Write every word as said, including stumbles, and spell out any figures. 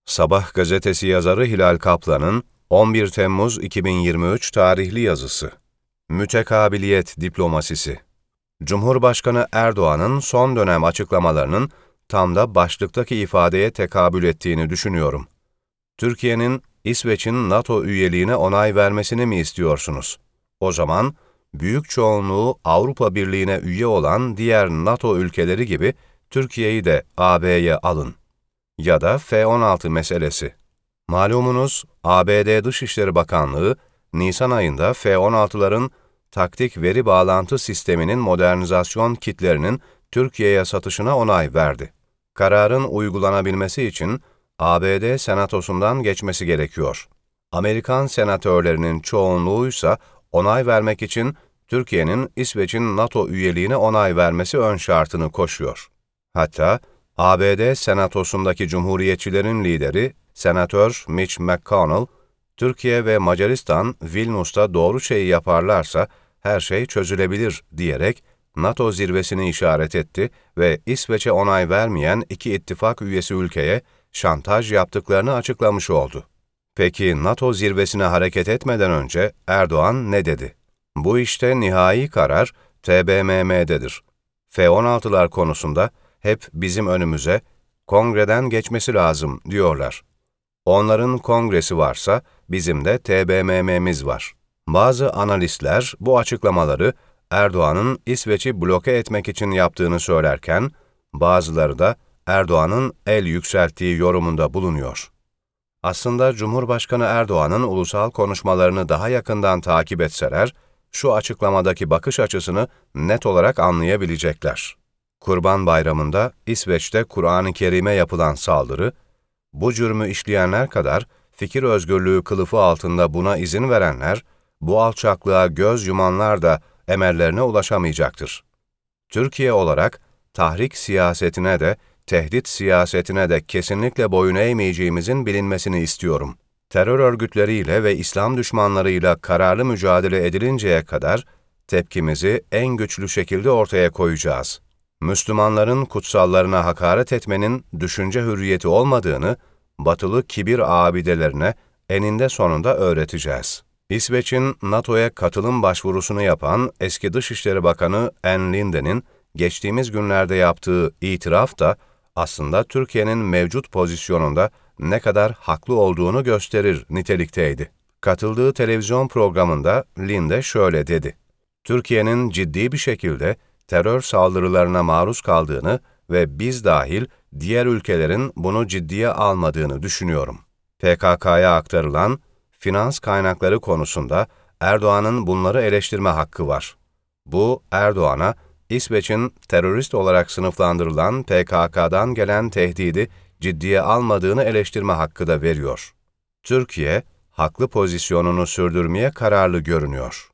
Sabah gazetesi yazarı Hilal Kaplan'ın on bir Temmuz iki bin yirmi üç tarihli yazısı. Mütekabiliyet diplomasisi. Cumhurbaşkanı Erdoğan'ın son dönem açıklamalarının tam da başlıktaki ifadeye tekabül ettiğini düşünüyorum. Türkiye'nin İsveç'in NATO üyeliğine onay vermesini mi istiyorsunuz? O zaman büyük çoğunluğu Avrupa Birliği'ne üye olan diğer NATO ülkeleri gibi Türkiye'yi de A B'ye alın. Ya da F on altı meselesi. Malumunuz A B D Dışişleri Bakanlığı, Nisan ayında F on altıların taktik veri bağlantı sisteminin modernizasyon kitlerinin Türkiye'ye satışına onay verdi. Kararın uygulanabilmesi için A B D Senatosu'ndan geçmesi gerekiyor. Amerikan senatörlerinin çoğunluğuysa onay vermek için Türkiye'nin İsveç'in NATO üyeliğine onay vermesi ön şartını koşuyor. Hatta A B D Senatosu'ndaki Cumhuriyetçilerin lideri Senatör Mitch McConnell, Türkiye ve Macaristan Vilnius'ta doğru şeyi yaparlarsa her şey çözülebilir diyerek NATO zirvesini işaret etti ve İsveç'e onay vermeyen iki ittifak üyesi ülkeye şantaj yaptıklarını açıklamış oldu. Peki NATO zirvesine hareket etmeden önce Erdoğan ne dedi? Bu işte nihai karar T B M M'dedir. F on altılar konusunda hep bizim önümüze kongreden geçmesi lazım diyorlar. Onların kongresi varsa bizim de T B M M'miz var. Bazı analistler bu açıklamaları Erdoğan'ın İsveç'i bloke etmek için yaptığını söylerken, bazıları da Erdoğan'ın el yükselttiği yorumunda bulunuyor. Aslında Cumhurbaşkanı Erdoğan'ın ulusal konuşmalarını daha yakından takip etseler, şu açıklamadaki bakış açısını net olarak anlayabilecekler. Kurban Bayramı'nda İsveç'te Kur'an-ı Kerim'e yapılan saldırı, bu cürmü işleyenler kadar fikir özgürlüğü kılıfı altında buna izin verenler, bu alçaklığa göz yumanlar da emellerine ulaşamayacaktır. Türkiye olarak tahrik siyasetine de, tehdit siyasetine de kesinlikle boyun eğmeyeceğimizin bilinmesini istiyorum. Terör örgütleriyle ve İslam düşmanlarıyla kararlı mücadele edilinceye kadar tepkimizi en güçlü şekilde ortaya koyacağız. Müslümanların kutsallarına hakaret etmenin düşünce hürriyeti olmadığını, batılı kibir abidelerine eninde sonunda öğreteceğiz. İsveç'in NATO'ya katılım başvurusunu yapan eski Dışişleri Bakanı Ann Linde'nin geçtiğimiz günlerde yaptığı itiraf da aslında Türkiye'nin mevcut pozisyonunda ne kadar haklı olduğunu gösterir nitelikteydi. Katıldığı televizyon programında Linde şöyle dedi: Türkiye'nin ciddi bir şekilde terör saldırılarına maruz kaldığını ve biz dahil diğer ülkelerin bunu ciddiye almadığını düşünüyorum. P K K'ya aktarılan finans kaynakları konusunda Erdoğan'ın bunları eleştirme hakkı var. Bu, Erdoğan'a İsveç'in terörist olarak sınıflandırılan P K K'dan gelen tehdidi ciddiye almadığını eleştirme hakkı da veriyor. Türkiye, haklı pozisyonunu sürdürmeye kararlı görünüyor.